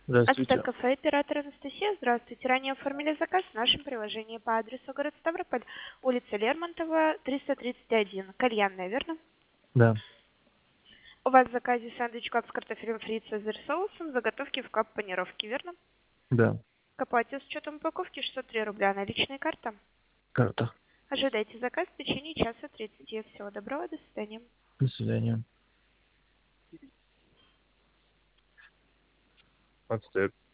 Здравствуйте. Ацтек-кафе, оператор Анастасия. Здравствуйте. Ранее оформили заказ в нашем приложении по адресу город Ставрополь, улица Лермонтова, 331. Кальянная, верно? Да, У вас в заказе сэндвич кап с картофелем фри цезарь соусом, заготовки в кап панировки, верно? да, К оплате с учетом упаковки 603 рубля, наличная карта. карта. Ожидайте заказ в течение часа 30. Всего доброго, до свидания. До свидания. Ацтек.